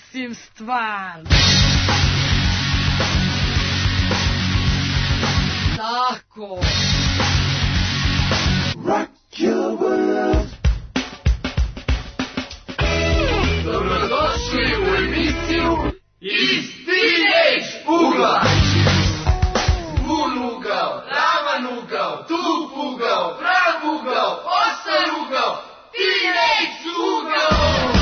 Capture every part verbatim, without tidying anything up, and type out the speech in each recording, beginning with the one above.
mislim stvarno. Tako. Rock your world. Dobrodošli u emisiju Iz Teenage ugla. Vun ugao, ravan ugao, tup ugao, prav ugao, ostar ugao, Teenage ugao.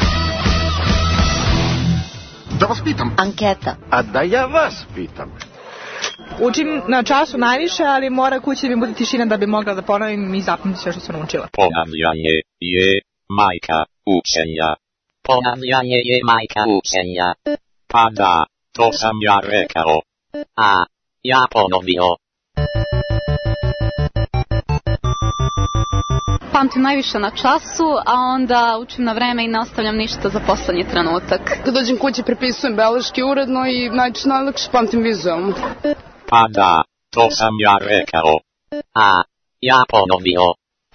Da vas pitam. Anketa. A da ja vas pitam. Učim na času najviše, ali mora kući da mi bude tišina da bi mogla da ponovim i zapamtim sve što sam naučila. Ponavljanje je majka učenja. Ponavljanje je majka učenja. Pa da, to sam ja rekao. A, ja ponovio. Pamtim najviše na času, a onda učim na vreme i ne ostavljam ništa za poslednji trenutak. Kad dođem kući prepisujem beleške uredno i najčešće najlakše pamtim vizualno. Pa da, to sam ja rekao. A, ja ponovio.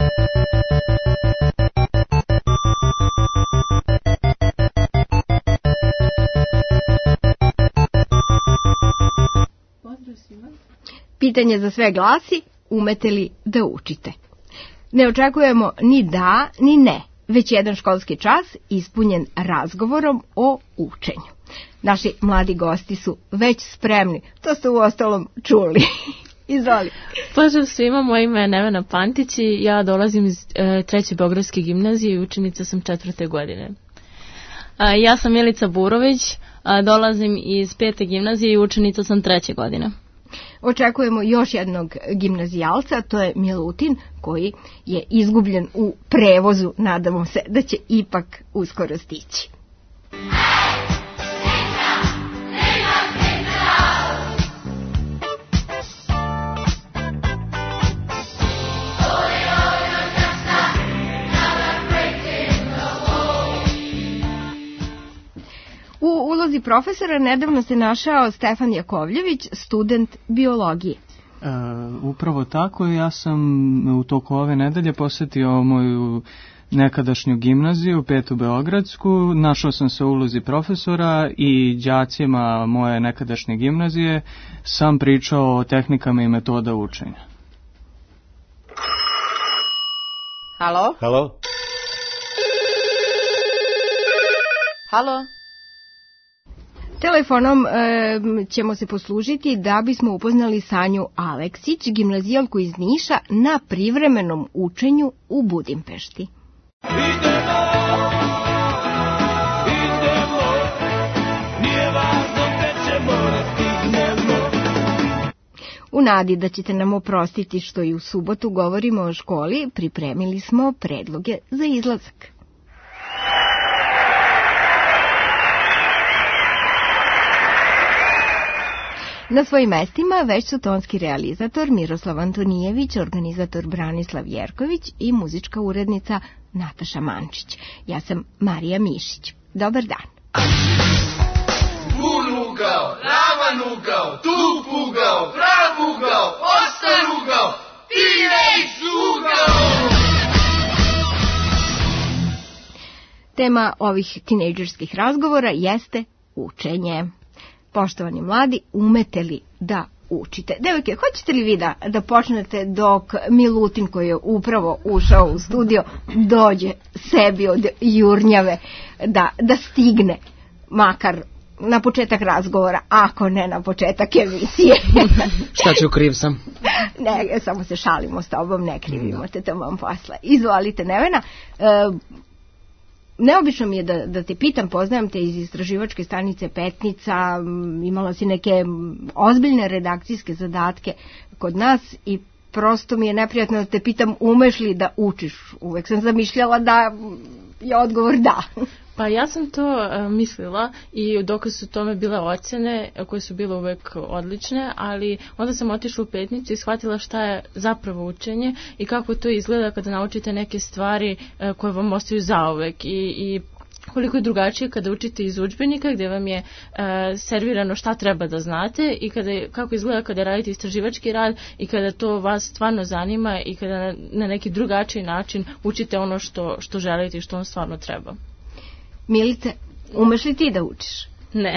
Pitanje za sve glasi, umete li da učite? Ne očekujemo ni da, ni ne, već jedan školski čas ispunjen razgovorom o učenju. Naši mladi gosti su već spremni, to ste uostalom čuli. Izvoli. Pozdrav svima, moje ime je Nevena Pantić i ja dolazim iz e, treće Beogradske gimnazije i učenica sam četvrte godine. A, ja sam Milica Burović, a, dolazim iz pete gimnazije i učenica sam treće godine. Očekujemo još jednog gimnazijalca, to je Milutin, koji je izgubljen u prevozu. Nadamo se da će ipak uskoro stići. U ulozi profesora nedavno se našao Stefan Jakovljević, student biologije. E, upravo tako, ja sam u toku ove nedelje posetio moju nekadašnju gimnaziju, petu Beogradsku, našao sam se u ulozi profesora i đacima moje nekadašnje gimnazije sam pričao o tehnikama i metoda učenja. Halo? Halo? Halo? Telefonom e, ćemo se poslužiti da bismo upoznali Sanju Aleksić, gimnazijalku iz Niša, na privremenom učenju u Budimpešti. Idemo, idemo, nije važno gde ćemo, ne stignemo. U nadi da ćete nam oprostiti što i u subotu govorimo o školi, pripremili smo predloge za izlazak. Na svojim mestima već su tonski realizator Miroslav Antonijević, organizator Branislav Jerković i muzička urednica Nataša Mančić. Ja sam Marija Mišić. Dobar dan. Vun ugao, ravan ugao, tup ugao, prav ugao, ostar ugao, Teenage ugao. Tema ovih tinejdžerskih razgovora jeste učenje. Poštovani mladi, umete li da učite? Devojke, hoćete li vi da, da počnete dok Milutin, koji je upravo ušao u studio, dođe sebi od jurnjave da, da stigne makar na početak razgovora, ako ne na početak emisije. Šta ću, kriv sam? Ne, samo se šalimo s tobom, ne krivimo te tamo posla. Izvolite, Nevena. E, Neobično mi je da, da te pitam, poznajem te iz istraživačke stanice Petnica, imala si neke ozbiljne redakcijske zadatke kod nas i prosto mi je neprijatno da te pitam umeš li da učiš. Uvek sam zamišljala da je odgovor da. Pa ja sam to uh, mislila i dokaz su tome bile ocjene koje su bile uvek odlične, ali onda sam otišla u Petnicu i shvatila šta je zapravo učenje i kako to izgleda kada naučite neke stvari uh, koje vam ostaju zauvek i, i koliko je drugačije kada učite iz udžbenika gdje vam je uh, servirano šta treba da znate i kada, kako izgleda kada radite istraživački rad i kada to vas stvarno zanima i kada na, na neki drugačiji način učite ono što, što želite i što vam stvarno treba. Milice, Umeš li ti da učiš? Ne.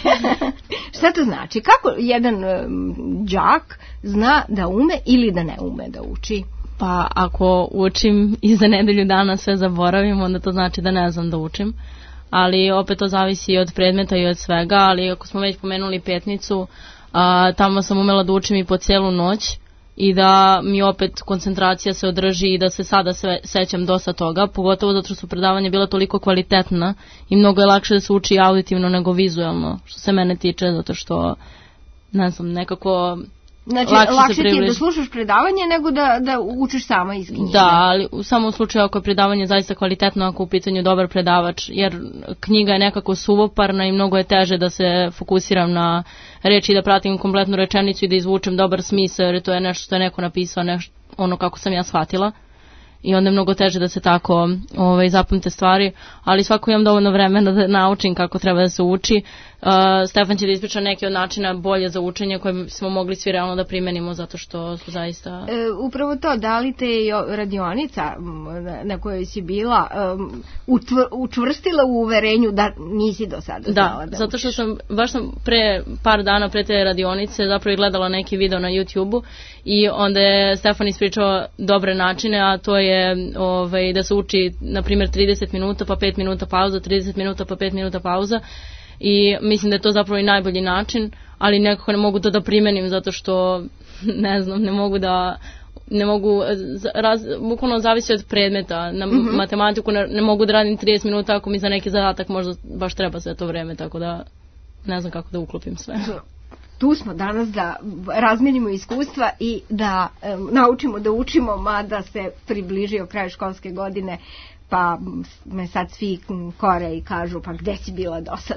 Šta to znači? Kako jedan um, đak zna da ume ili da ne ume da uči? Pa ako učim i za nedelju dana sve zaboravim, onda to znači da ne znam da učim. Ali opet to zavisi i od predmeta i od svega, ali ako smo već pomenuli petnicu, a, tamo sam umela da učim i po cijelu noć i da mi opet koncentracija se održi i da se sada sve sećam dosta toga, pogotovo zato što su predavanja bila toliko kvalitetna i mnogo je lakše da se uči auditivno nego vizualno, što se mene tiče, zato što, ne znam, nekako... Znači, lakše, lakše ti je da slušaš predavanje nego da, da učiš sama iz knjige. Da, ali u samom slučaju ako je predavanje zaista kvalitetno, ako je u pitanju dobar predavač, jer knjiga je nekako suvoparna i mnogo je teže da se fokusiram na reči i da pratim kompletnu rečenicu i da izvučem dobar smisao, jer to je nešto što je neko napisao, nešto, ono kako sam ja shvatila. I onda je mnogo teže da se tako ovaj, zapamte stvari, ali svako imam dovoljno vremena da naučim kako treba da se uči. Uh, Stefan će da ispriča neke od načina bolje za učenje koje smo mogli svi realno da primenimo, zato što su zaista... E, upravo to, da li te radionica na kojoj si bila um, utvr, učvrstila u uverenju da nisi do sada znala da, da zato što učiš? sam, baš sam pre par dana pre te radionice zapravo gledala neki video na YouTube-u i onda je Stefan ispričao dobre načine, a to je ovaj, da se uči, na primjer, trideset minuta pa pet minuta pauza, trideset minuta pa pet minuta pauza. I mislim da je to zapravo i najbolji način, ali nekako ne mogu to da primenim zato što, ne znam, ne mogu da, ne mogu, raz, bukvalno zavisi od predmeta. Na mm-hmm. matematiku ne, ne mogu da radim trideset minuta ako mi za neki zadatak možda baš treba sve to vreme, tako da ne znam kako da uklopim sve. Tu smo danas da razmenimo iskustva i da um, naučimo da učimo, mada se približio kraj školske godine, pa me sad svi kore i kažu pa gde si bila do sad.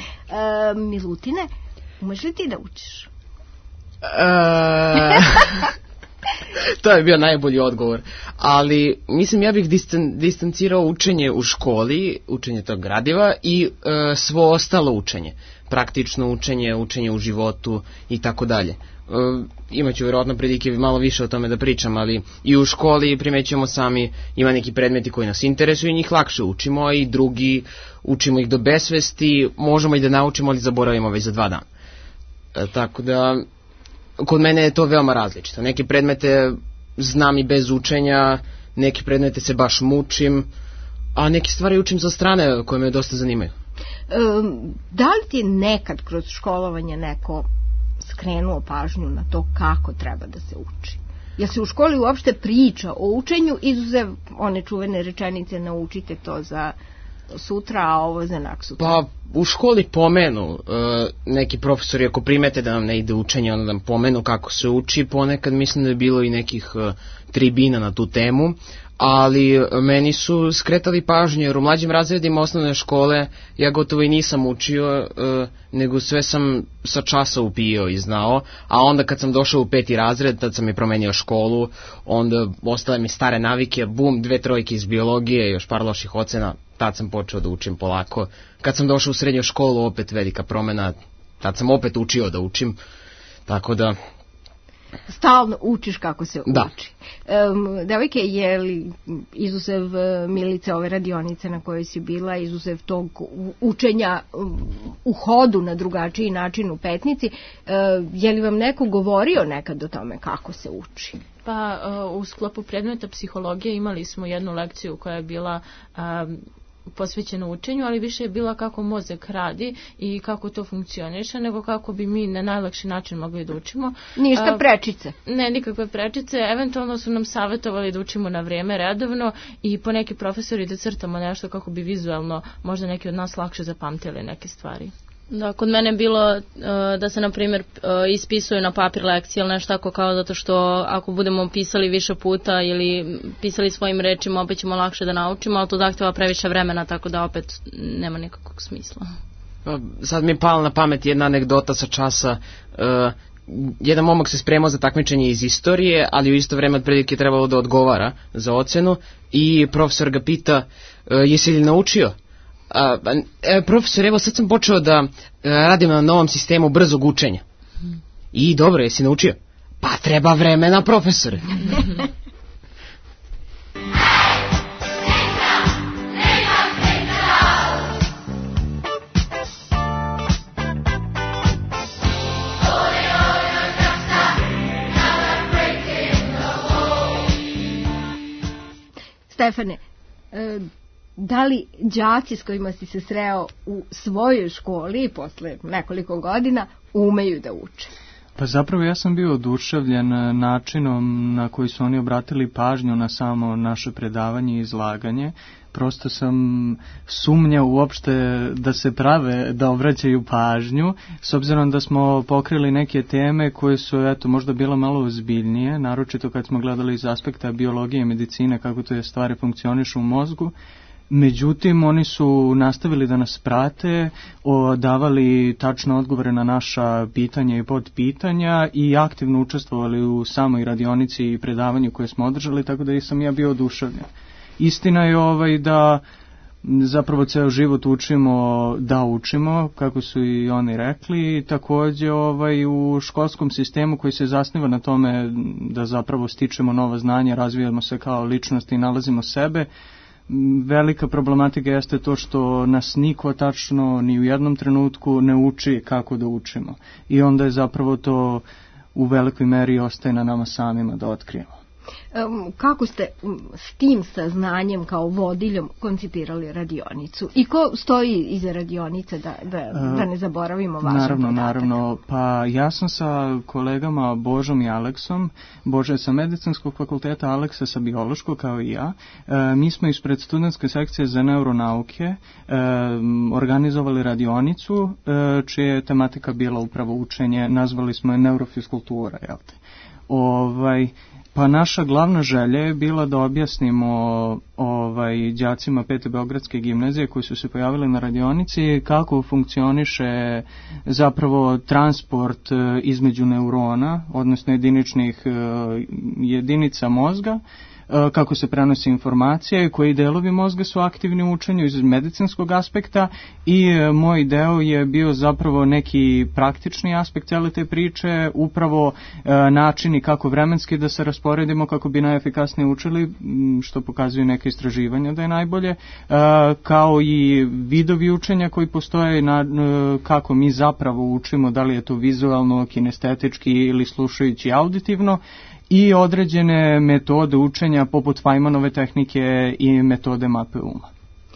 E, Milutine, umeš li ti da učiš? E, to je bio najbolji odgovor. Ali mislim ja bih distan, distancirao učenje u školi, učenje tog gradiva i e, svo ostalo učenje. Praktično učenje, učenje u životu i tako dalje. Uh, imaću vjerojatno prilike malo više o tome da pričam, ali i u školi primećujemo sami, ima neki predmeti koji nas interesuju i njih lakše učimo, i drugi učimo ih do besvesti, možemo i da naučimo, ali zaboravimo već za dva dana. E, tako da, kod mene je to veoma različito. Neke predmete znam i bez učenja, neke predmete se baš mučim, a neke stvari učim sa strane koje me dosta zanimaju. Um, da li ti nekad kroz školovanje neko skrenuo pažnju na to kako treba da se uči? Jel se u školi uopšte priča o učenju, izuzev one čuvene rečenice naučite to za sutra, a ovo za nak sutra? Pa u školi pomenu, neki profesori ako primete da nam ne ide učenje, onda nam pomenu kako se uči, ponekad mislim da je bilo i nekih tribina na tu temu, ali meni su skretali pažnju, jer u mlađim razredima osnovne škole ja gotovo i nisam učio, nego sve sam sa časa upio i znao, a onda kad sam došao u peti razred, tad sam i promenio školu, onda ostale mi stare navike, bum, dve trojke iz biologije, još par loših ocena, tad sam počeo da učim polako. Kad sam došao u srednju školu, opet velika promena, tad sam opet učio da učim, tako da... Stalno učiš kako se da. uči. Um, devojke, je li izuzev Milice ove radionice na kojoj si bila, izuzev tog učenja um, u hodu na drugačiji način u petnici, uh, je li vam neko govorio nekad o tome kako se uči? Pa uh, u sklopu predmeta psihologije imali smo jednu lekciju koja je bila... Um, posvećeno učenju, ali više je bila kako mozak radi i kako to funkcioniše, nego kako bi mi na najlakši način mogli da učimo. Ništa prečice? Ne, nikakve prečice. Eventualno su nam savjetovali da učimo na vrijeme redovno i po neki profesori da crtamo nešto kako bi vizualno možda neki od nas lakše zapamtili neke stvari. Da, kod mene je bilo uh, da se, na primjer, uh, ispisuju na papir lekcije ili nešto tako, kao zato što ako budemo pisali više puta ili pisali svojim rečima, opet ćemo lakše da naučimo, ali to zahtjeva previše vremena, tako da opet nema nikakvog smisla. Sad mi je pala na pamet jedna anegdota sa časa. Uh, jedan momak se spremao za takmičenje iz istorije, ali u isto vreme otprilike trebalo da odgovara za ocenu i profesor ga pita, uh, jesi li naučio? Uh, e, profesor, evo sad sam počeo da uh, radim na novom sistemu brzog učenja. Hmm. I dobro, jesi naučio? Pa treba vremena, profesore. Stefane, e, da li đaci s kojima si se sreo u svojoj školi posle nekoliko godina umeju da uče? Pa zapravo ja sam bio oduševljen načinom na koji su oni obratili pažnju na samo naše predavanje i izlaganje. Prosto sam sumnjao uopšte da se prave da obraćaju pažnju, s obzirom da smo pokrili neke teme koje su eto možda bilo malo ozbiljnije, naročito kad smo gledali iz aspekta biologije i medicine kako to je stvari funkcionišu u mozgu. Međutim, oni su nastavili da nas prate, o, davali tačne odgovore na naša pitanja i podpitanja i aktivno učestvovali u samoj radionici i predavanju koje smo održali, tako da sam ja bio oduševljen. Istina je ovaj da zapravo ceo život učimo da učimo, kako su i oni rekli, i takođe ovaj, u školskom sistemu koji se zasniva na tome da zapravo stičemo nova znanja, razvijamo se kao ličnost i nalazimo sebe. Velika problematika jeste to što nas niko tačno ni u jednom trenutku ne uči kako da učimo. I onda je zapravo to u velikoj meri ostaje na nama samima da otkrijemo. Kako ste s tim saznanjem kao vodiljom koncipirali radionicu? I ko stoji iza radionice da, da, da ne zaboravimo važan Naravno, podatak? naravno. Pa ja sam sa kolegama Božom i Aleksom, Bože sa medicinskog fakulteta, Aleksa sa biološkog kao i ja. E, mi smo ispred studentske sekcije za neuronauke e, organizovali radionicu e, čija je tematika bila upravo učenje, nazvali smo je neurofiskultura, jel te? Ovaj... Pa naša glavna želja je bila da objasnimo ovaj, đacima Pete Beogradske gimnazije koji su se pojavili na radionici kako funkcioniše zapravo transport između neurona, odnosno jediničnih jedinica mozga, kako se prenosi informacija i koji delovi mozga su aktivni u učenju iz medicinskog aspekta i moj deo je bio zapravo neki praktični aspekt cele te priče, upravo načini kako vremenski da se rasporedimo kako bi najefikasnije učili, što pokazuju neke istraživanja da je najbolje, kao i vidovi učenja koji postoje, na, kako mi zapravo učimo, da li je to vizualno, kinestetički ili slušajući auditivno, i određene metode učenja poput Feynmanove tehnike i metode mape uma.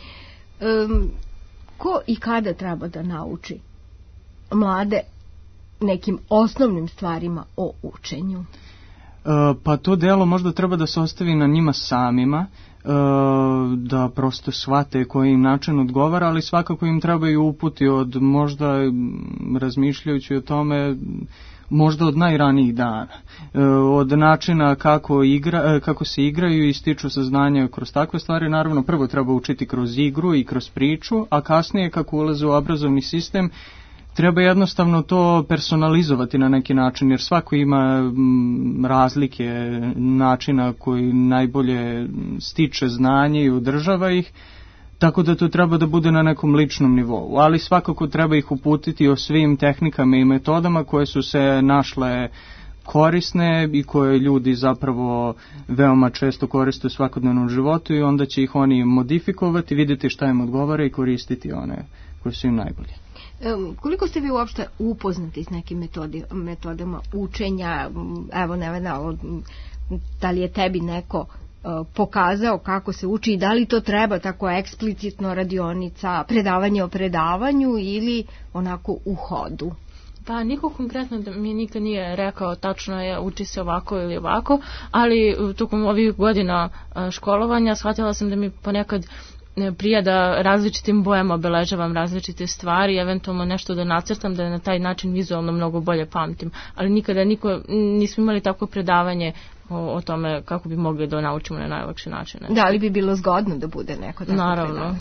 Um, ko i kada treba da nauči mlade nekim osnovnim stvarima o učenju? Uh, pa to delo možda treba da se ostavi na njima samima, uh, da prosto shvate koji im način odgovara, ali svakako im trebaju uputi od možda razmišljajući o tome možda od najranijih dana, od načina kako, igra, kako se igraju i stiču saznanja kroz takve stvari. Naravno, prvo treba učiti kroz igru i kroz priču, a kasnije kako ulaze u obrazovni sistem, treba jednostavno to personalizovati na neki način, jer svako ima razlike načina koji najbolje stiče znanje i udržava ih, tako da to treba da bude na nekom ličnom nivou, ali svakako treba ih uputiti o svim tehnikama i metodama koje su se našle korisne i koje ljudi zapravo veoma često koriste u svakodnevnom životu i onda će ih oni modifikovati, vidjeti šta im odgovara i koristiti one koje su im najbolje. Um, koliko ste vi uopšte upoznati s nekim metodi, metodama učenja? Evo, Nevena, da li je tebi neko pokazao kako se uči i da li to treba tako eksplicitno radionica, predavanje o predavanju ili onako u hodu? Pa niko konkretno mi nikad nije rekao tačno je uči se ovako ili ovako, ali tokom ovih godina školovanja shvatila sam da mi ponekad prija da različitim bojama obeležavam različite stvari, eventualno nešto da nacrtam, da na taj način vizualno mnogo bolje pamtim, ali nikada niko, nismo imali tako predavanje o, o tome kako bi mogli da naučimo na najlakši način. Da li bi bilo zgodno da bude neko tako Naravno. predavanje?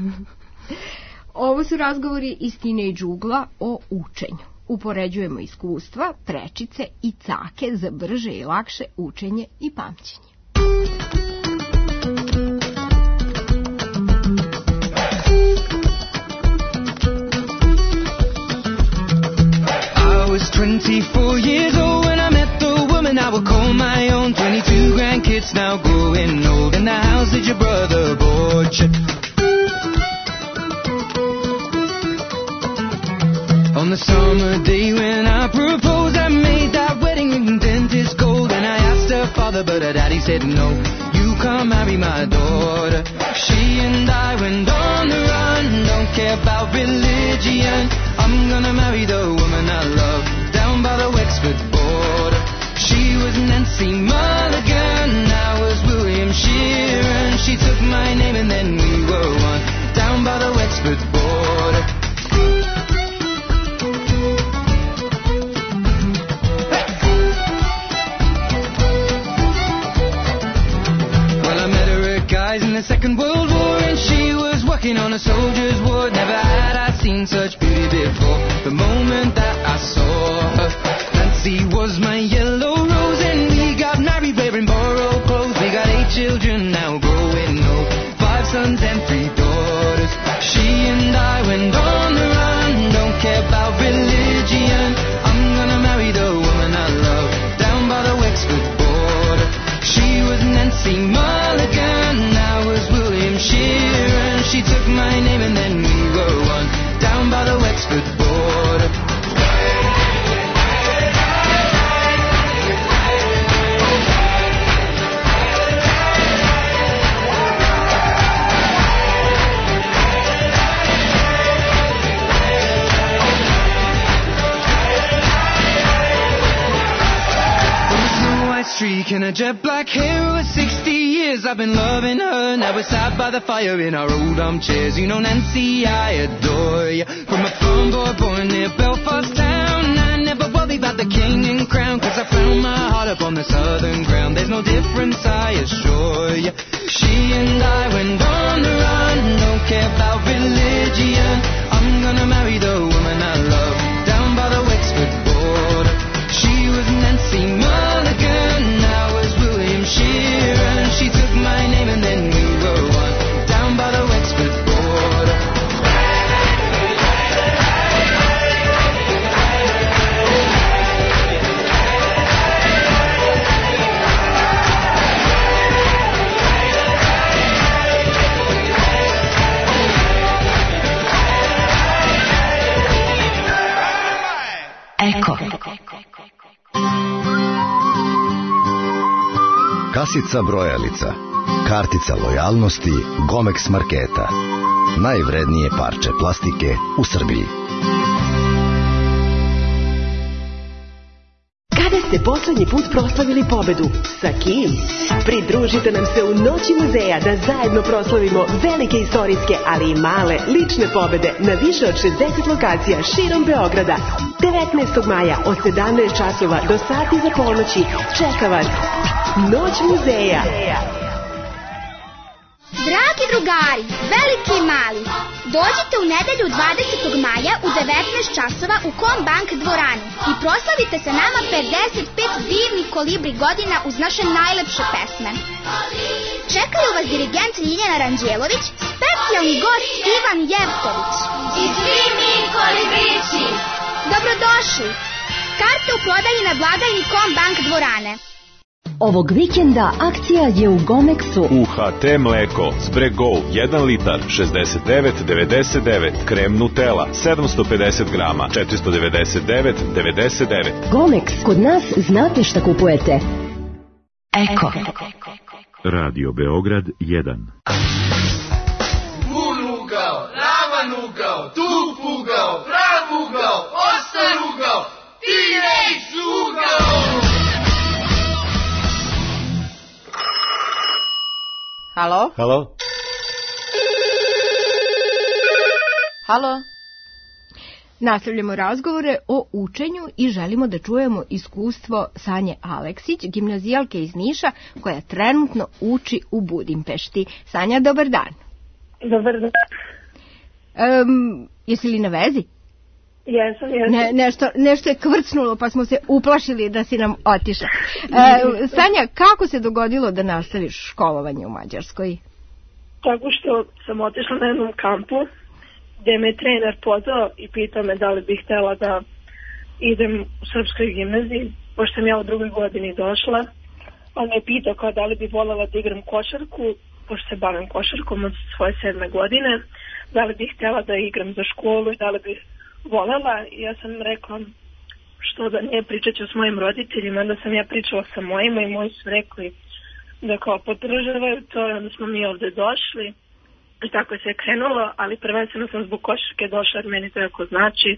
Ovo su razgovori iz Teenage ugla o učenju. Upoređujemo iskustva, prečice i cake za brže i lakše učenje i pamćenje. twenty-four years old when I met the woman I would call my own. Twenty-two grandkids now growing old, in the house that your brother bought you. On the summer day when I proposed, I made that wedding ring dentist gold, and I asked her father, but her daddy said no. You come marry my daughter. She and I went on the run, don't care about religion. I'm gonna marry the woman I love, down by the Wexford border. She was Nancy Mulligan, I was William Sheeran. She took my name and then we were one, down by the Wexford border. Well, I met her at Guy's in the Second World War, and she was working on a soldier's ward. Never had I seen such beauty before. The moment that I saw her, Nancy was my yellow rose, and we got married wearing borrowed clothes. We got eight children now growing old, five sons and three daughters. She and I went on the run, don't care about religion. I'm gonna marry the woman I love, down by the Wexford border. She was Nancy Mulligan, I was William Sheeran. She took my name and then we were one, down by the Wexford border. Streak and a jet black hair. Over sixty years I've been loving her. Now we're sat by the fire in our old armchairs. You know, Nancy, I adore you. From a farm boy born near Belfast town, I never worry about the king and crown, cause I found my heart up on the southern ground. There's no difference, I assure you. She and I went on the run, don't care about religion. I'm gonna marry the woman I love, down by the Wexford border. She was Nancy Mulligan, I was William Sheeran. She took my name and then we were one, down by the Wexford border. Eko. Kasica brojalica, kartica lojalnosti Gomex marketa. Najvrednije parče plastike u Srbiji. Kada ste poslednji put proslavili pobedu? Sa kim? Pridružite nam se u Noći muzeja da zajedno proslavimo velike istorijske, ali i male lične pobede na više od šezdeset lokacija širom Beograda. devetnaestog maja od sedamnaest časova do sati za ponoći čeka vas Noć muzeja. Dragi drugari, veliki i mali, dođite u nedelju dvadesetog maja u devetnaest časova u Kombank dvorani i proslavite se nama pedeset pet divnih kolibri godina uz naše najlepše pesme. Čekaju vas dirigent Ljiljana Ranđelović, specijalni gost Ivan Jevtović i svi mi kolibrići. Dobrodošli! Karte u prodaji na blagajni Kombank dvorane. Ovog vikenda akcija je u Gomexu. U ha te mleko Zbregov jedan litar šezdeset devet devedeset devet, krem Nutella sedamsto pedeset grama četiristo devedeset devet devedeset devet. Gomex, kod nas znate šta kupujete. Eko. Radio Beograd jedan. Pun ugao, ravan ugao, tup ugao, prav ugao, ostar ugao, T-Rex ugao. Halo? Halo? Halo? Nastavljamo razgovore o učenju i želimo da čujemo iskustvo Sanje Aleksić, gimnazijalke iz Niša, koja trenutno uči u Budimpešti. Sanja, dobar dan. Dobar dan. Um, jesi li na vezi? Jesam, jesam. Ne, nešto, nešto je kvrcnulo pa smo se uplašili da si nam otišla. E, Sanja, kako se dogodilo da nastaviš školovanje u Mađarskoj? Tako što sam otišla na jednom kampu gde me trener pozvao i pitao me da li bih htjela da idem u srpskoj gimnaziji, pošto sam ja u drugoj godini došla. On me pitao kao da li bi voljela da igram košarku, pošto se bavim košarkom od svoje sedme godine, da li bih htjela da igram za školu i da li bih voljela. I ja sam rekla što da ne, pričat ću s mojim roditeljima. Onda sam ja pričala sa mojima i moji su rekli da kao podržavaju to, i onda smo mi ovde došli i tako se je krenulo, ali prvenstveno sam zbog košarke došla, jer meni to jako znači.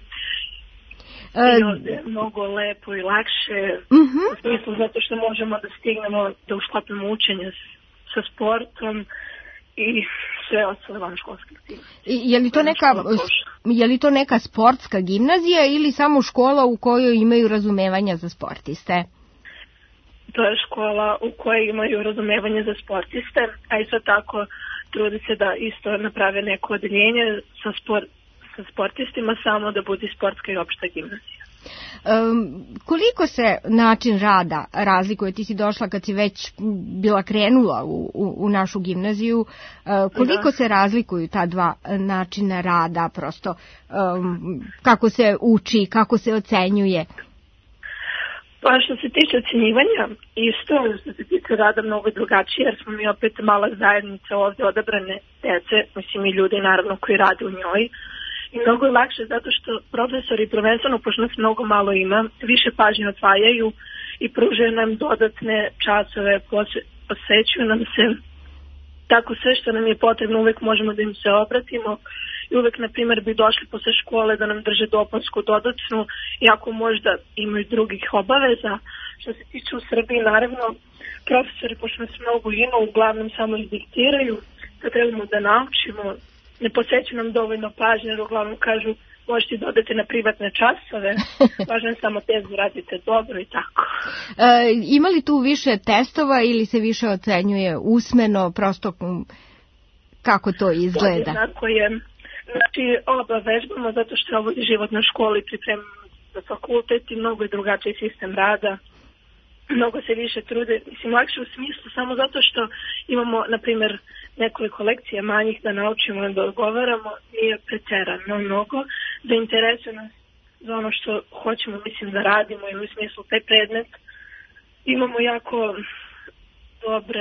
I ovde je mnogo lepo i lakše, uh-huh. u smislu zato što možemo da stignemo da ušklapimo učenje s, sa sportom i sve ostale vanškolske aktivnosti. Je li to neka, je li to neka sportska gimnazija ili samo škola u kojoj imaju razumevanja za sportiste? To je škola u kojoj imaju razumevanje za sportiste, a isto tako trudi se da isto naprave neko odeljenje sa, sport, sa sportistima, samo da bude sportska i opšta gimnazija. Um, koliko se način rada razlikuje? Ti si došla kad si već bila krenula u, u, u našu gimnaziju. Uh, koliko da. se razlikuju ta dva načina rada, prosto um, kako se uči, kako se ocenjuje? Pa što se tiče ocenjivanja, isto, što se tiče rada mnogo drugačije, jer smo mi opet mala zajednica ovde odabrane dece, mislim i ljudi naravno koji rade u njoj. I mnogo je lakše zato što profesori prvenstveno, pošto nas mnogo malo ima, više pažnje odvajaju i pružaju nam dodatne časove, posvećuju nam se tako sve što nam je potrebno, uvek možemo da im se obratimo. I uvek, na primjer, bi došli posle škole da nam drže dopunsku dodatnu, iako možda imaju drugih obaveza. Što se tiče u Srbiji, naravno, profesori, pošto nas mnogo ima, uglavnom samo izdiktiraju, da trebamo da naučimo, ne posvećuju nam dovoljno pažnje, jer uglavnom kažu možete da odete na privatne časove, važno je samo tezu radite dobro i tako. E, ima li tu više testova ili se više ocenjuje usmeno, prosto kako to izgleda? Jednako je. Znači, oba vežbamo zato što je ovo život na školi, pripremamo za fakultet i mnogo je drugačiji sistem rada. Mnogo se više trude, mislim, lakše u smislu samo zato što imamo, na primjer, nekoliko lekcija manjih da naučimo i da odgovaramo, nije preterano mnogo, da interesuje nas za ono što hoćemo, mislim, da radimo i u smislu taj predmet. Imamo jako dobre...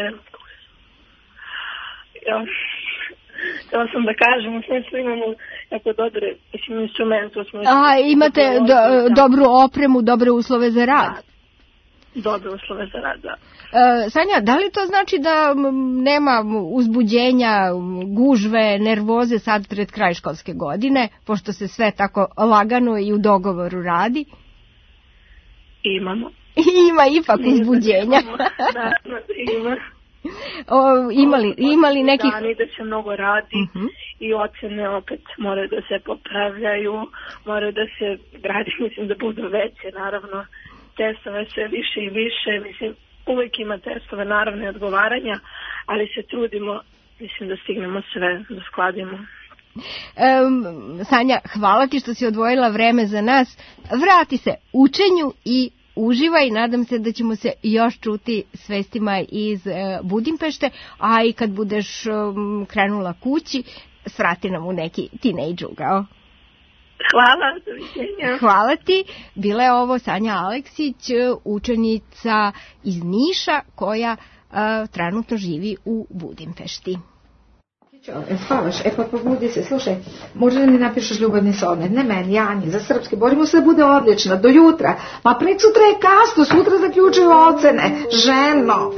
Ja, htjela sam da kažem, u smislu imamo jako dobre, mislim, instrumente. A, imate do, dobru opremu, dobre uslove za rad? Da. Dobre uslove za rad, da. E, Sanja, da li to znači da nema uzbuđenja, gužve, nervoze sad pred kraj školske godine, pošto se sve tako lagano i u dogovoru radi? Imamo. Ima ipak uzbuđenja. Da, ima. O, imali, imali nekih... Dani da se mnogo radi uh-huh. i ocene opet moraju da se popravljaju, moraju da se gradi, mislim da budu veće, naravno. Testove sve više i više, mislim, uvijek ima testove, naravno i odgovaranja, ali se trudimo, mislim da stignemo sve, da skladimo. Um, Sanja, hvala ti što si odvojila vreme za nas. Vrati se učenju i uživaj, nadam se da ćemo se još čuti s vestima iz uh, Budimpešte, a i kad budeš um, krenula kući, svrati nam u neki tinejdž ugao. Hvala, doviđenja. Hvala ti. Bila je ovo Sanja Aleksić, učenica iz Niša koja uh, trenutno živi u Budimpešti. E, spavaš, e pa pobudi se, slušaj, možda da mi napišeš ljubavni sonet, ne meni, Jani, za srpski, borimo se da bude odlična, do jutra, pa pred sutra je kasno, sutra zaključuju ocene, ženo.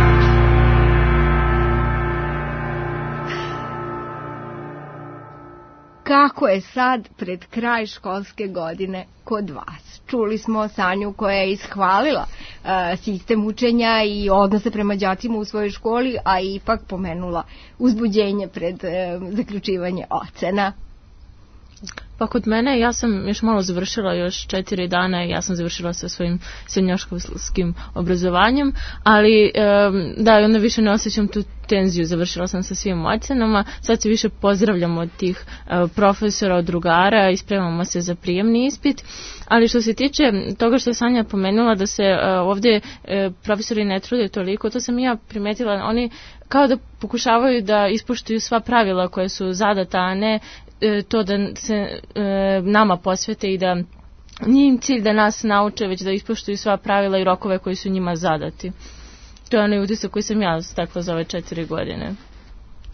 Kako je sad pred kraj školske godine kod vas? Čuli smo Sanju koja je ishvalila uh, sistem učenja i odnose prema đacima u svojoj školi, a ipak pomenula uzbuđenje pred uh, zaključivanje ocena. Pa kod mene, ja sam još malo završila, još četiri dana i ja sam završila sa svojim srednjoškolskim obrazovanjem, ali da, onda više ne osjećam tu tenziju, završila sam sa svim ocenama, sad se više pozdravljamo od tih profesora, od drugara i spremamo se za prijemni ispit, ali što se tiče toga što je Sanja pomenula da se ovdje profesori ne trude toliko, to sam i ja primetila, oni kao da pokušavaju da ispoštuju sva pravila koje su zadata, a ne to da se e, nama posvete i da nije im cilj da nas nauče, već da ispoštuju sva pravila i rokove koji su njima zadati. To je onaj utisak koji sam ja stekla za ove četiri godine.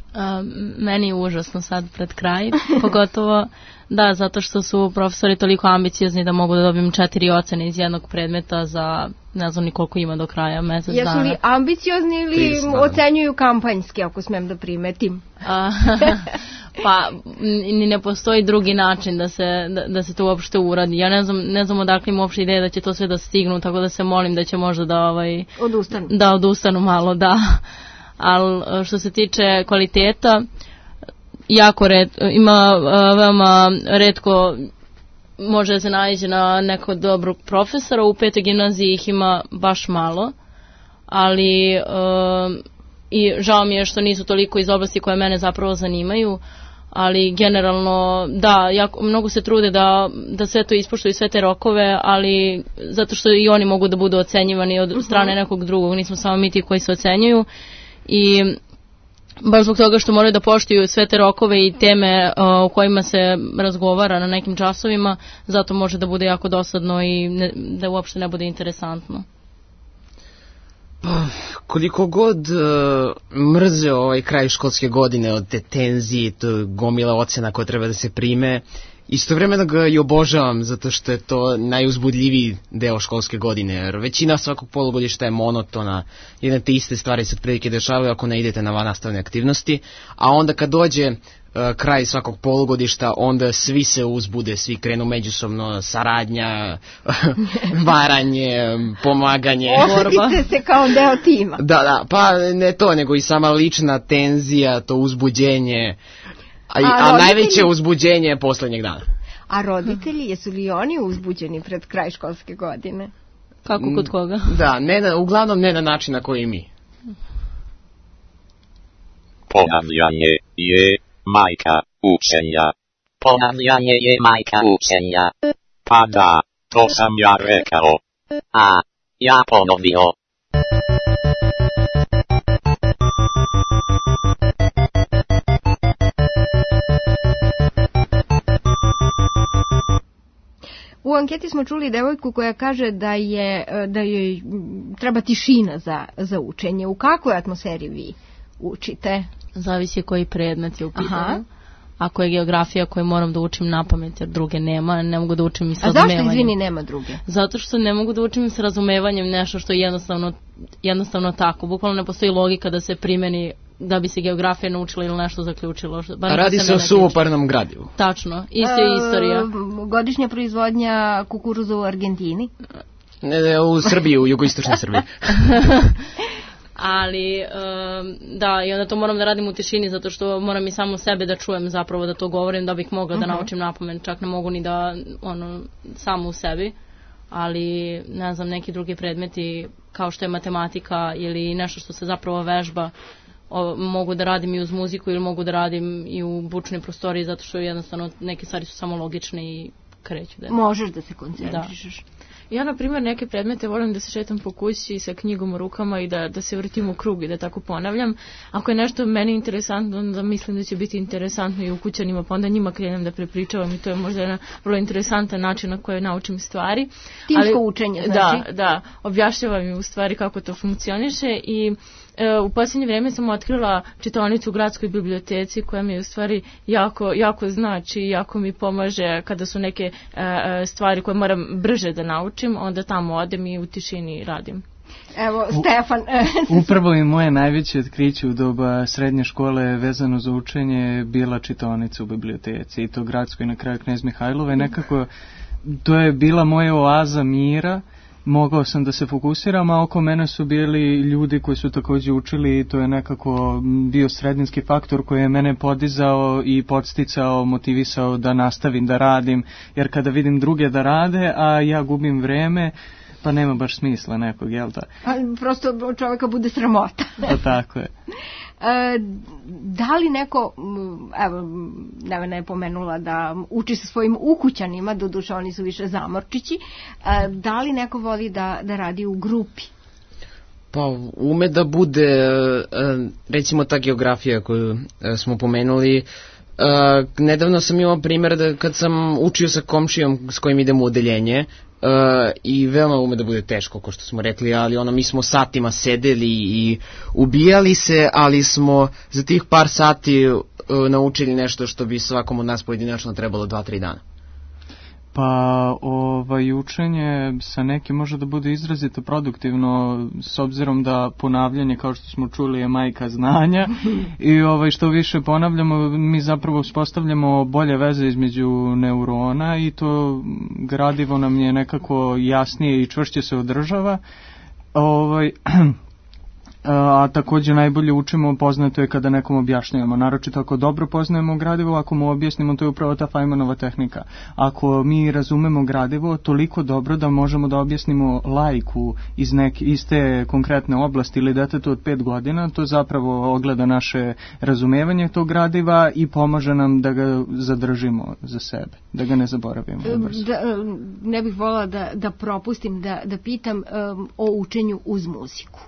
A, meni je užasno sad pred kraj, pogotovo da, zato što su profesori toliko ambiciozni da mogu da dobijem četiri ocene iz jednog predmeta za ne znam ni koliko ima do kraja, mesec Jesu dana. Jesu li ambiciozni ili Prisno. ocenjuju kampanjski, ako smem da primetim? A, pa ni ne postoji drugi način da se, da, da se to uopšte uradi. Ja ne znam, ne znam odakle im uopšte ideja da će to sve da stignu, tako da se molim da će možda da ovaj, odustanu. Da odustanu malo, da. Ali što se tiče kvaliteta, jako red, ima uh, veoma retko može da se naiđe na nekog dobrog profesora, u petoj gimnaziji ih ima baš malo, ali uh, i žao mi je što nisu toliko iz oblasti koje mene zapravo zanimaju, ali generalno da, jako, mnogo se trude da, da sve to ispoštuju, sve te rokove, ali zato što i oni mogu da budu ocenjivani od strane nekog drugog, nismo samo mi ti koji se ocenjuju i baš zbog toga što moraju da poštuju sve te rokove i teme o kojima se razgovara na nekim časovima, zato može da bude jako dosadno i ne, da uopšte ne bude interesantno. Pa, koliko god uh, mrze ovaj kraj školske godine od te tenzije, to gomila ocena koja treba da se prime, istovremeno ga i obožavam zato što je to najuzbudljiviji deo školske godine, jer većina svakog polugodišta je monotona, jedne te iste stvari se otprilike dešavaju ako ne idete na vannastavne aktivnosti, a onda kad dođe uh, kraj svakog polugodišta, onda svi se uzbude, svi krenu međusobno, saradnja, varanje, pomaganje. Osjetite se kao deo tima. Da, da, pa ne to, nego i sama lična tenzija, to uzbuđenje, a, a, a roditelji... najveće uzbuđenje je poslednjeg dana. A roditelji, jesu li oni uzbuđeni pred kraj školske godine? Kako kod koga? Da, ne na, uglavnom ne na način na koji mi. Ponavljanje je majka učenja. Ponavljanje je majka učenja. Pa da, to sam ja rekao. A, ja ponovio. U anketi smo čuli devojku koja kaže da je da joj treba tišina za, za učenje. U kakvoj atmosferi vi učite? Zavisi koji predmet je u pitanju. Ako je geografija koju moram da učim napamet jer druge nema, ne mogu da učim i sa razumevanjem. A zašto, izvini, nema druge? Zato što ne mogu da učim sa razumevanjem nešto što je jednostavno, jednostavno tako. Bukvalno ne postoji logika da se primeni da bi se geografija naučila ili nešto zaključilo. A radi se o suvoparnom gradivu. Tačno, isto je istorija. Godišnja proizvodnja kukuruza u Argentini? Ne, ne, u Srbiji, u jugoistočnoj Srbiji. Ali um, da, i onda to moram da radim u tišini zato što moram i samo sebe da čujem zapravo da to govorim da bih mogla uh-huh. da naučim napamet, čak ne mogu ni da ono samo u sebi, ali ne znam, neki drugi predmeti kao što je matematika ili nešto što se zapravo vežba, o, mogu da radim i uz muziku ili mogu da radim i u bučnoj prostoriji zato što jednostavno neke stvari su samo logične i kreću. Da možeš da se koncentrišeš. Da. Ja, na primjer, neke predmete volim da se šetam po kući sa knjigom u rukama i da, da se vrtim u krug i da tako ponavljam. Ako je nešto meni interesantno, onda mislim da će biti interesantno i ukućanima, pa onda njima krenem da prepričavam i to je možda jedan vrlo interesantan način na koji naučim stvari. Timsko ali, učenje, znači? Da, da, objašnjavam im u stvari kako to funkcioniše i e, u posljednje vrijeme sam otkrila čitaonicu u gradskoj biblioteci koja mi u stvari jako, jako znači, jako mi pomaže kada su neke e, stvari koje moram brže da naučim, onda tamo odem i u tišini radim. Evo, Stefan. Upravo i moje najveće otkriće u doba srednje škole vezano za učenje bila čitaonica u biblioteci i to gradskoj na kraju Knez Mihajlova i nekako to je bila moja oaza mira. Mogao sam da se fokusiram, a oko mene su bili ljudi koji su također učili i to je nekako bio sredinski faktor koji je mene podizao i podsticao, motivisao da nastavim da radim, jer kada vidim druge da rade, a ja gubim vreme, pa nema baš smisla nekog, jel da? A, prosto čovjeka bude sramota. Pa tako je. E, da li neko, evo, Nevena je pomenula da uči sa svojim ukućanima, doduše oni su više zamorčići, e, da li neko voli da, da radi u grupi? Pa ume da bude, recimo ta geografija koju smo pomenuli, Uh, nedavno sam imao primjer da kad sam učio sa komšijom s kojim idem u odeljenje, i veoma ume da bude teško, kao što smo rekli, ali ono, mi smo satima sedeli i ubijali se, ali smo za tih par sati uh, naučili nešto što bi svakom od nas pojedinačno trebalo dva, tri dana. Pa ovaj, učenje sa nekim može da bude izrazito produktivno, s obzirom da ponavljanje, kao što smo čuli, je majka znanja i ovaj, što više ponavljamo, mi zapravo uspostavljamo bolje veze između neurona i to gradivo nam je nekako jasnije i čvršće se održava. Ovaj, a također najbolje učimo, poznato je kada nekom objašnjavamo, naročito ako dobro poznajemo gradivo, ako mu objasnimo, to je upravo ta Feynmanova tehnika. Ako mi razumemo gradivo toliko dobro da možemo da objasnimo laiku iz neke iste konkretne oblasti ili detetu od pet godina, to zapravo ogleda naše razumevanje tog gradiva i pomaže nam da ga zadržimo za sebe, da ga ne zaboravimo. Da, ne bih volila da, da propustim da, da pitam um, o učenju uz muziku.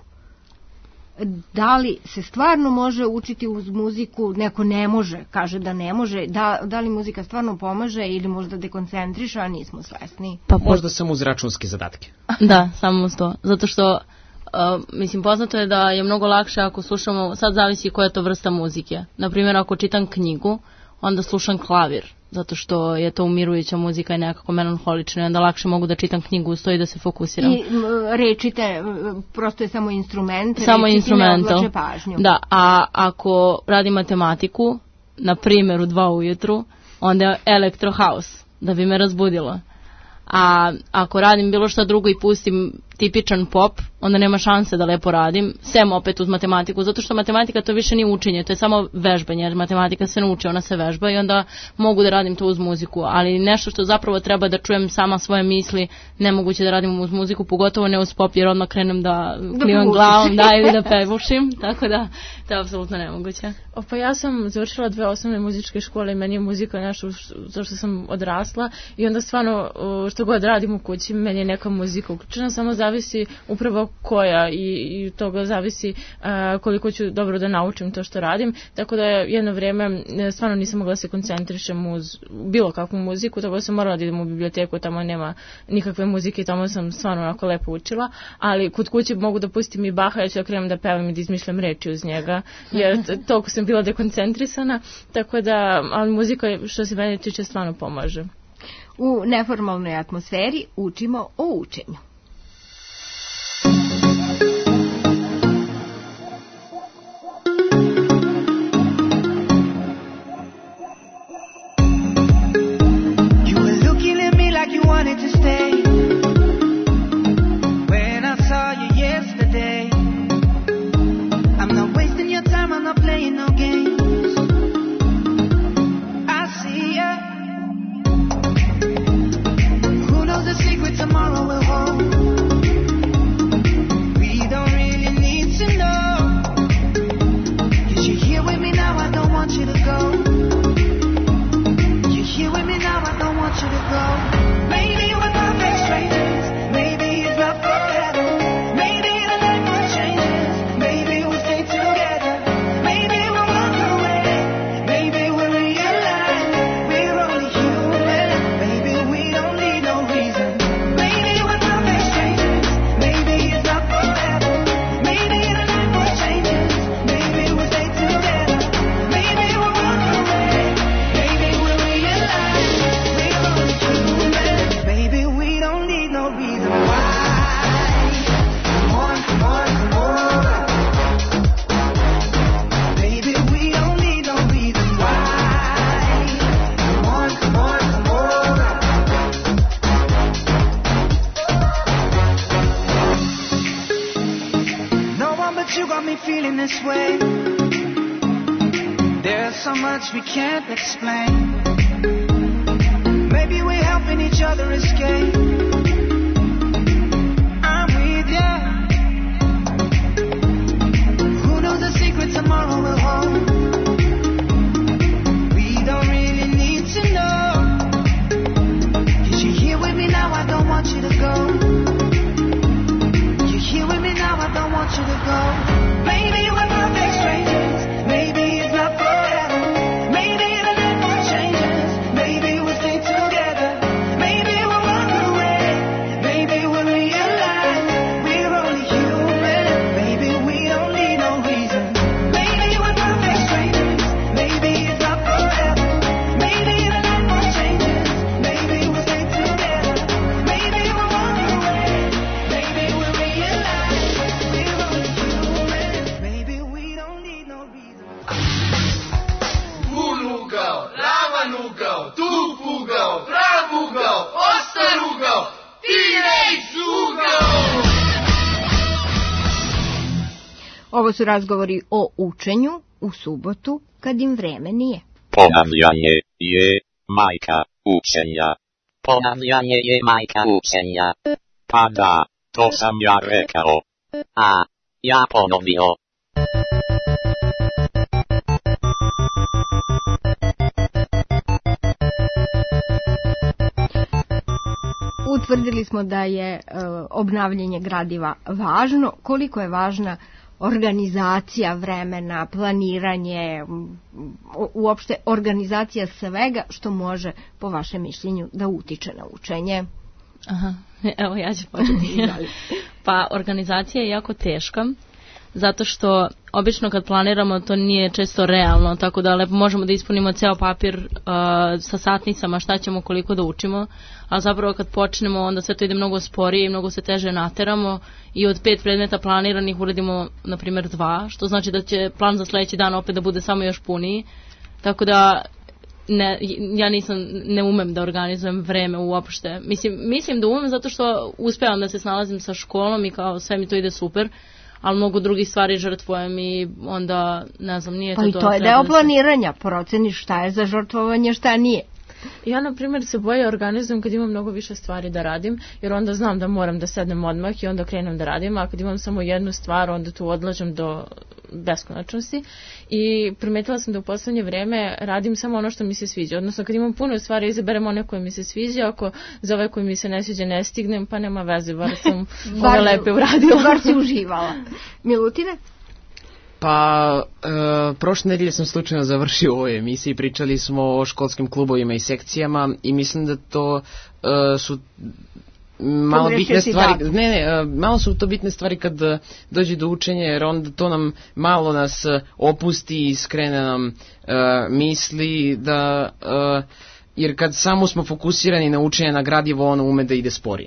Da li se stvarno može učiti uz muziku, neko ne može, kaže da ne može, da, da li muzika stvarno pomaže ili možda dekoncentriša, a nismo svesni? Pa možda samo uz računske zadatke. Da, samo uz to, zato što uh, mislim, poznato je da je mnogo lakše ako slušamo, sad zavisi koja je to vrsta muzike. Naprimjer, ako čitam knjigu, onda slušam klavir, zato što je to umirujuća muzika i nekako melanholična i onda lakše mogu da čitam knjigu uz to i da se fokusiram. I rečite, prosto je samo instrument, samo rečiti ne odlače pažnju. Da, a ako radim matematiku, na primjer u dva ujutru, onda je electro house, da bi me razbudilo. A ako radim bilo šta drugo i pustim tipičan pop, onda nema šanse da lepo radim, sem opet uz matematiku, zato što matematika to više nije učenje, to je samo vežbanje, jer matematika se ne uči, ona se vežba i onda mogu da radim to uz muziku, ali nešto što zapravo treba da čujem sama svoje misli, nemoguće da radim uz muziku, pogotovo ne uz pop, jer odmah krenem da klimam glavom, da, ili da pevušim, tako da to je apsolutno nemoguće. O, pa ja sam završila dve osnovne muzičke škole i meni je muzika nešto za što sam odrasla i onda stvarno što god radim u kući, meni je neka muzika uključena, samo zavisi upravo koja i, i toga zavisi uh, koliko ću dobro da naučim to što radim, tako da jedno vrijeme stvarno nisam mogla da se koncentrišem uz bilo kakvu muziku, tako da sam morala da idem u biblioteku, tamo nema nikakve muzike i tamo sam stvarno onako lepo učila, ali kod kuće mogu da pustim i Baha, ja ću da krenem da pevam i da izmišljam reči uz njega, jer toliko sam bila dekoncentrisana, tako da, ali muzika što se mene tiče stvarno pomaže. U neformalnoj atmosferi učimo o učenju. Wanted to stay when I saw you yesterday. I'm not wasting your time, I'm not playing no games. I see ya. Who knows the secret tomorrow will hold? We don't really need to know. 'Cause you're here with me now, I don't want you to go. You're here with me now, I don't want you to go. Maybe we're perfect strangers. Maybe it's not forever. Maybe the life will changes. Maybe we'll stay together. Maybe we'll walk away. Maybe we'll realize we're only human. Maybe we don't need no reason. Maybe we're perfect strangers. Maybe it's not forever. Maybe the life will changes. Maybe we'll stay together. Maybe we'll walk away. Maybe we'll realize we're only human. Maybe we don't need no reason why. More, more, more. Maybe we don't need no reason why. More, more, more. No one but you got me feeling this way. There's so much we can't explain. Maybe we're helping each other escape. I'm with ya. Who knows the secret tomorrow will hold? We don't really need to know. 'Cause you're here with me now, I don't want you to go. You're here with me now, I don't want you to go. Maybe we're perfect strangers. Maybe it's not forever. Maybe the life will change us. Maybe we'll stay together. Maybe we'll walk away. Ovo su razgovori o učenju u subotu kad im vreme nije. Ponavljanje je majka učenja. Ponavljanje je majka učenja. Pa da, to sam ja rekao. A, ja ponovio. Utvrdili smo da je e, obnavljanje gradiva važno. Koliko je važna organizacija vremena, planiranje, uopšte organizacija svega što može, po vašem mišljenju, da utiče na učenje? Aha, evo ja ću početi. Pa organizacija je jako teška, zato što obično kad planiramo to nije često realno, tako da lepo možemo da ispunimo ceo papir uh, sa satnicama šta ćemo koliko da učimo, a zapravo kad počnemo onda sve to ide mnogo sporije i mnogo se teže nateramo i od pet predmeta planiranih uradimo na primjer dva, što znači da će plan za sledeći dan opet da bude samo još puniji, tako da ne, ja nisam, ne umem da organizujem vreme uopšte. Mislim, mislim da umem zato što uspevam da se snalazim sa školom i kao sve mi to ide super, ali mnogo drugih stvari žrtvujem i onda, ne znam, nije to to. Pa i to je deo planiranja, proceniš šta je za žrtvovanje, šta nije. Ja, na primjer, se bolje organizujem kad imam mnogo više stvari da radim, jer onda znam da moram da sednem odmah i onda krenem da radim, a kad imam samo jednu stvar, onda tu odlažem do beskonačnosti. I primetila sam da u poslednje vreme radim samo ono što mi se sviđa, odnosno kad imam puno stvari, izaberem one koje mi se sviđa, ako za ove koje mi se ne sviđa ne stignem, pa nema veze, bar sam ove lepe uradila. Bar si uživala. Milutine? Pa, e, prošle nedelje sam slučajno završio u ovoj emisiji, pričali smo o školskim klubovima i sekcijama i mislim da to e, su malo bitne stvari, ne, ne, malo su to bitne stvari kad dođe do učenja, jer onda to nam malo nas opusti i skrene nam e, misli da, e, jer kad samo smo fokusirani na učenje na gradivo, ono ume da ide sporije.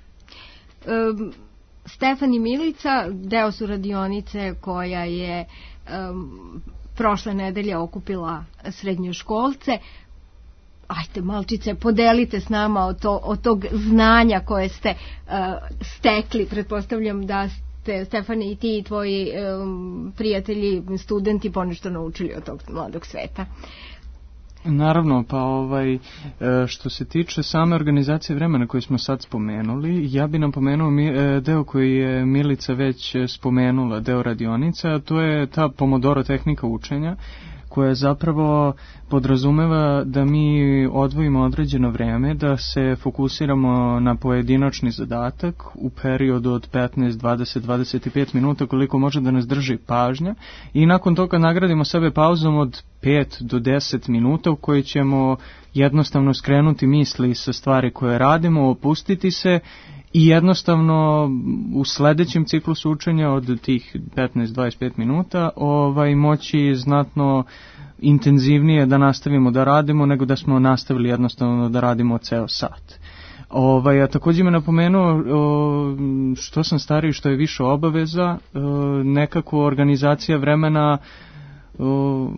Um. Stefan i Milica, deo su radionice koja je um, prošle nedelje okupila srednjoškolce. Ajde, malčice, podelite s nama od, to, od tog znanja koje ste uh, stekli. Pretpostavljam da ste, Stefane, i ti i tvoji um, prijatelji, studenti ponešto naučili od tog mladog sveta. Naravno, pa ovaj, što se tiče same organizacije vremena koju smo sad spomenuli, ja bi napomenuo deo koji je Milica već spomenula, deo radionica, a to je ta Pomodoro tehnika učenja, koja zapravo podrazumeva da mi odvojimo određeno vreme, da se fokusiramo na pojedinačni zadatak u periodu od petnaest, dvadeset, dvadeset pet minuta koliko može da nas drži pažnja i nakon toga nagradimo sebe pauzom od pet do deset minuta u kojoj ćemo jednostavno skrenuti misli sa stvari koje radimo, opustiti se i jednostavno u sledećem ciklusu učenja od tih petnaest do dvadeset pet minuta ovaj, moći znatno intenzivnije da nastavimo da radimo nego da smo nastavili jednostavno da radimo ceo sat. Ovaj, a također me napomenuo o, što sam stariji, što je više obaveza, o, nekako organizacija vremena o,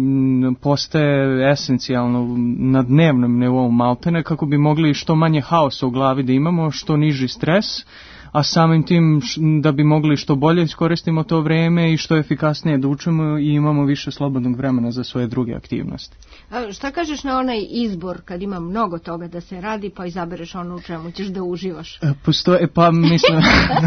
postaje esencijalno na dnevnom nivou maltene kako bi mogli što manje haosa u glavi da imamo, što niži stres, a samim tim da bi mogli što bolje iskoristimo to vreme i što efikasnije da učimo i imamo više slobodnog vremena za svoje druge aktivnosti. A šta kažeš na onaj izbor kad ima mnogo toga da se radi pa izabereš ono u čemu ćeš da uživaš? Postoje, pa mislim...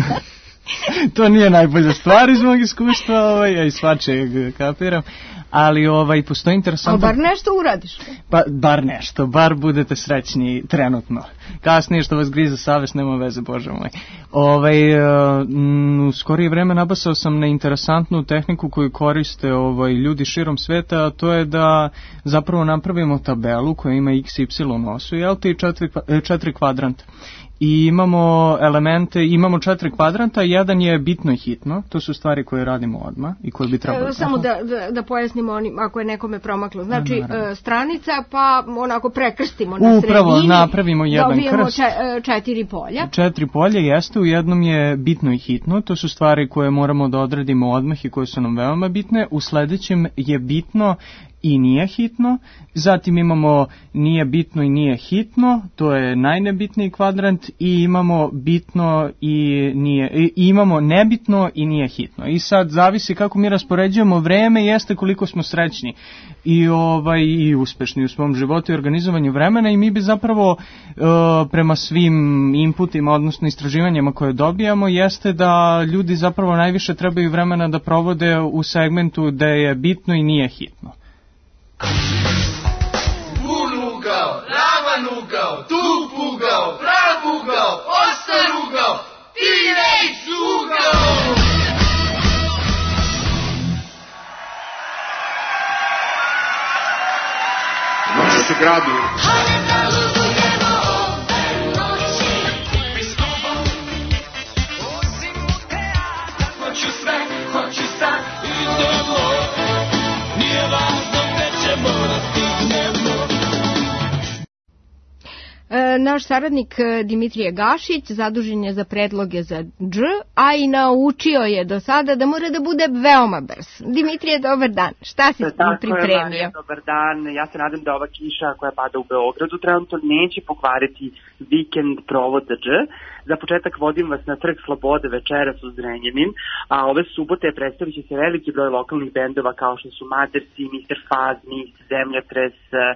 To nije najbolja stvar iz mog iskustva, ovaj, ja i svačeg kapiram, ali ovaj, postoji interesantno... A bar nešto uradiš? Pa, bar nešto, bar budete srećni trenutno. Kasnije što vas griza savest, nema veze, Bože moj. Ovaj, u skorije vreme nabasao sam na interesantnu tehniku koju koriste ovaj, ljudi širom sveta, a to je da zapravo napravimo tabelu koja ima x, y osu, jel ti, četiri, četiri kvadranta. I imamo elemente, imamo četiri kvadranta, jedan je bitno i hitno, to su stvari koje radimo odmah i koje bi trebali... Samo da, da, da pojasnimo onim, ako je nekome promaklo, znači e, stranica pa onako prekrstimo na Upravo, sredini, napravimo jedan krst. Dobijemo četiri polja. Četiri polja jeste, u jednom je bitno i hitno, to su stvari koje moramo da odradimo odmah i koje su nam veoma bitne, u sledećem je bitno i nije hitno, zatim imamo nije bitno i nije hitno, to je najnebitniji kvadrant i imamo bitno i nije, i imamo nebitno i nije hitno. I sad zavisi kako mi raspoređujemo vreme, jeste koliko smo srećni i ovaj i uspešni u svom životu i organizovanju vremena i mi bi zapravo uh, prema svim inputima, odnosno istraživanjima koje dobijamo, jeste da ljudi zapravo najviše trebaju vremena da provode u segmentu da je bitno i nije hitno. Ugao, ravan ugao, tup ugao, prav ugao, ostar ugao, T-Rex ugao! Noći se gradu. Hoću sve, hoću sad, idemo, nije važno gde ćemo da stignemo. E, naš saradnik Dimitrije Gašić zadužen je za predloge za dž, a i naučio je do sada da mora da bude veoma brz. Dimitrije, dobar dan. Šta si Tako pripremio? Tako je, dobar dan. Ja se nadam da ova kiša koja pada u Beogradu trenutno neće pokvariti vikend provod za dž. Za početak vodim vas na Trg Slobode večeras u Zrenjanin, a ove subote predstavit će se veliki broj lokalnih bendova kao što su Matersi, mister Faz, Mis, Zemljotres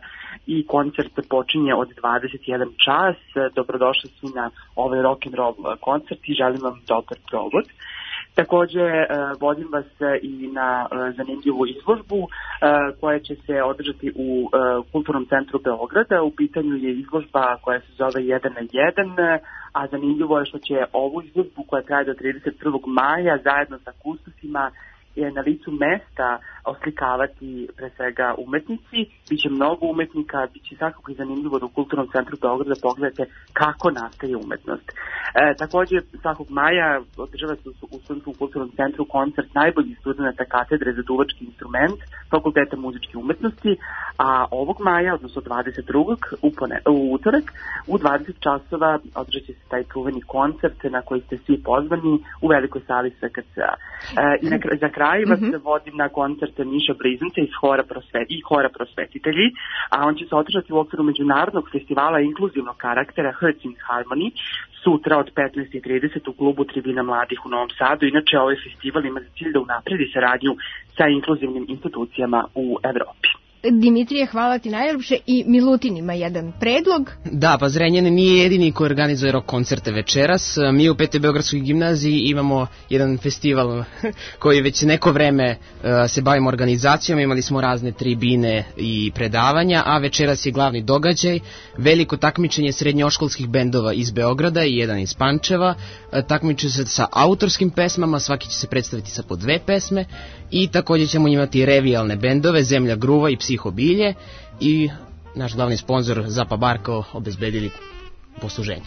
i koncert počinje od dvadeset jedan čas. Dobrodošli svi na ovaj rock'n'roll koncert i želim vam dobar provod. Takođe, vodim vas i na zanimljivu izložbu koja će se održati u Kulturnom centru Beograda. U pitanju je izložba koja se zove jedan na jedan, a zanimljivo je što će ovu izložbu koja traje do trideset prvog maja zajedno sa kustosima je na licu mesta oslikavati pre svega umetnici. Biće mnogo umetnika, biće svakako i zanimljivo da u Kulturnom centru Beograda pogledate kako nastaje umetnost. E, takođe, svakog maja održava se u Studentskom kulturnom centru koncert najboljih studenta katedre za duvački instrument Fakulteta muzičke umetnosti, a ovog maja, odnosno dvadeset drugog u, pone, u utorak, u dvadeset časova održat će se taj čuveni koncert na koji ste svi pozvani u velikoj sali S K C-a. E, I na, za kraj vas mm-hmm. vodim na koncert Miša Blizanca iz Hora, prosvet, i Hora prosvetitelji, a on će se održati u okviru međunarodnog festivala inkluzivnog karaktera Hearts in Harmony sutra od petnaest i trideset u klubu Tribina mladih u Novom Sadu. Inače, ovaj festival ima za cilj da unapredi saradnju sa inkluzivnim institucijama u Evropi. Dimitrije, hvala ti najljepše i Milutin ima jedan predlog. Da, pa Zrenjanin nije jedini koji organizuje rock koncerte večeras. Mi u petoj Beogradskoj gimnaziji imamo jedan festival koji već neko vreme uh, se bavimo organizacijom. Imali smo razne tribine i predavanja, a večeras je glavni događaj veliko takmičenje srednjoškolskih bendova iz Beograda i jedan iz Pančeva. Uh, takmiče se sa autorskim pesmama, svaki će se predstaviti sa po dve pesme i također ćemo imati revijalne bendove Zemlja gruva i Psihobilje i naš glavni sponsor Zapa Barko obezbedili posluženje.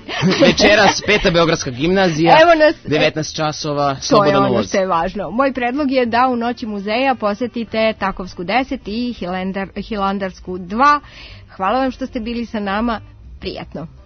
Večeras peta Beogradska gimnazija, devetnaest časova, slobodan uvoz. To je ono što je važno. Moj predlog je da u Noći muzeja posetite Takovsku deset i Hilandar, Hilandarsku dva. Hvala vam što ste bili sa nama. Prijatno.